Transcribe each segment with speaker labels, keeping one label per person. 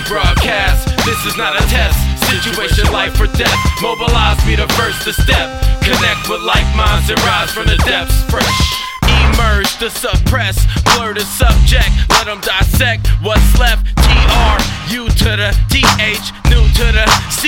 Speaker 1: broadcast. This is not a test. Situation, life or death. Mobilize, be the first to step. Connect with like minds and rise from the depths. Fresh. Emerge to suppress, blur the subject, let them dissect what's left. TRU to the TH, new to the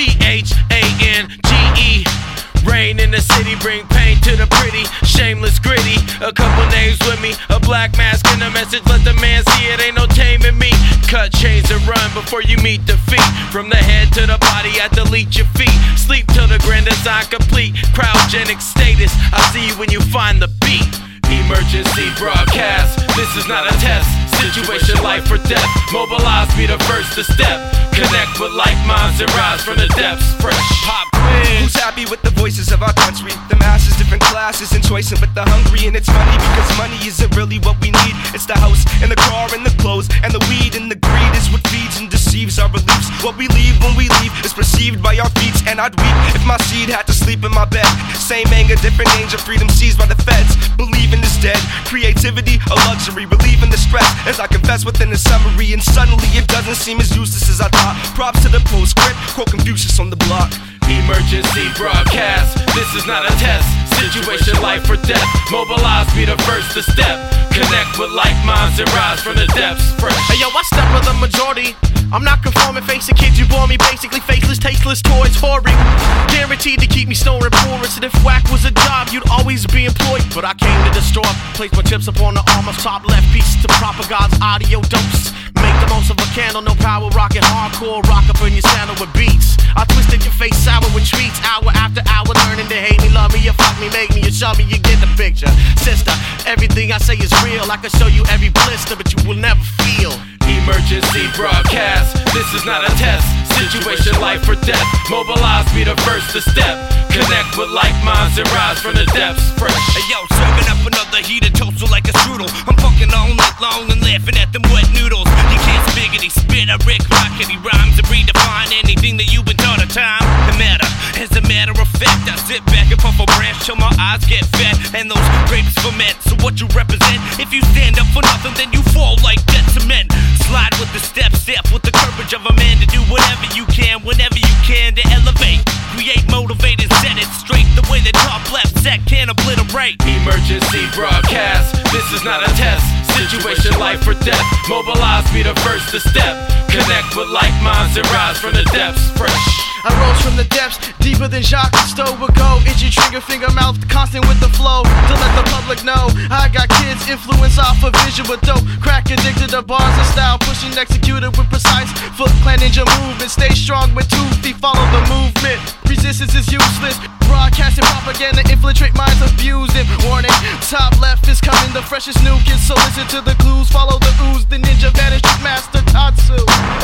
Speaker 1: CHANGE. Rain in the city, bring pain to the pretty, shameless, gritty. A couple names with me, a black mask and a message, let the man see it, ain't no taming me. Cut, change and run before you meet defeat. From the head to the body, I delete your feet. Sleep till the grand design complete. Cryogenic status, I see you when you find the beat. Emergency broadcast, this is not a test. Situation, life or death. Mobilize, be the first to step. Connect with like minds and rise from the depths. Fresh pop quiz.
Speaker 2: Who's happy with the voices of our country? The masses, different classes, and choicing but the hungry. And it's funny because money isn't really what we need. It's the house and the car and the clothes and the weed and the greed is what feeds and deceives our beliefs. What we leave when we leave is perceived by our feet. And I'd weep if my seed had to sleep in my bed. Same anger, different danger, freedom seized by the feds. Believing is dead, creativity a luxury. Relieving the stress as I confess within the summary. And suddenly it doesn't seem as useless as I thought. Props to the postscript, quote Confucius on the block.
Speaker 1: Emergency broadcast, this is not a test. Situation, life or death. Mobilize, be the first to step. Connect with like minds and rise from the depths. Fresh.
Speaker 3: Hey yo, I step with the majority. I'm not conforming, facing kids you bore me. Basically faceless, tasteless toys for you. Guaranteed to keep me snoring porous. And if whack was a job, you'd always be employed. But I came to destroy, place my chips upon the armor. Top left piece to propagand's audio dose. Make the most of a candle, no power, rockin' hardcore. Rock up in your sandal with beats. I twisted your face sour with treats. Hour after hour, learning to hate me, love me, you fuck me, make me, you shove me, you get the picture. Sister, everything I say is real. I can show you every blister, but you will never feel.
Speaker 1: Emergency broadcast, this is not a test. Situation, life or death. Mobilize, be the first to step. Connect with like minds and rise from the depths. Fresh.
Speaker 4: Hey yo, serving up another heated toaster like a strudel. I'm fucking all night long and laughing at them wet noodles. You can't spiggity spit a Rick Rockety rhymes to redefine anything that you've been taught a time. No matter, as a matter of fact, I sit back and puff a branch till my eyes get fat and those grapes ferment. So what you represent? If you stand up for nothing, then you fall like dead cement. Slide with the step with the courage of a man to do whatever you can, whenever you can to elevate, create, motivate, and set it straight the way the top left set can't obliterate.
Speaker 1: Emergency broadcast, this is not a test. Situation, life or death. Mobilize, be the first to step. Connect with like minds and rise from the depths. Fresh.
Speaker 3: I rose from the depths, deeper than Jacques Cousteau would go. Itchy trigger, finger, mouth, constant with the flow. To let the public know, I got kids influenced off of vision but dope. Crack addicted to bars and style, pushing, executed with precise Foot Clan ninja movement. Stay strong with 2 feet, follow the movement. Resistance is useless. Broadcasting propaganda, infiltrate minds, abusing. Warning, top left is coming, the freshest new kids. So listen to the clues, follow the ooze. The ninja vanished with Master Tatsu.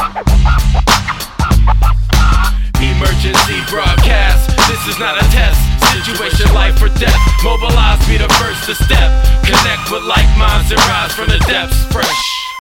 Speaker 1: Emergency broadcast, this is not a test. Situation, life or death. Mobilize, be the first to step. Connect with like minds and rise from the depths. Fresh.